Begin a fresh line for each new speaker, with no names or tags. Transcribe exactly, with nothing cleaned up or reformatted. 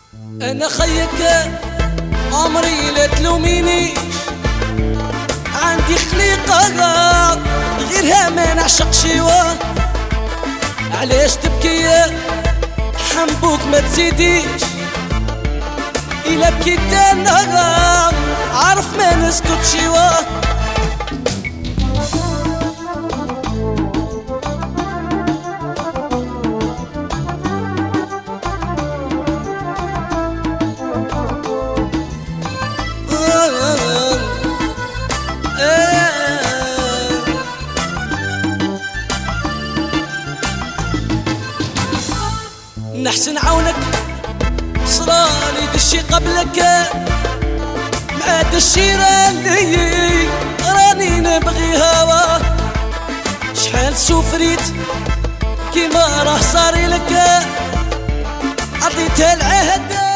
انا خيك عمري لا تلومينيش، عندي خليقة غيرها ما نعشق شيوه. علاش تبكي حنبوك ما تزيديش، إلا بكيت انا عارف ما نسكت شيوه. نحسن عونك صرالي دشي قبلك، مع دشي راني راني نبغي هوا. شحال سفريت كيما راه صاري لك، عطيتها العهد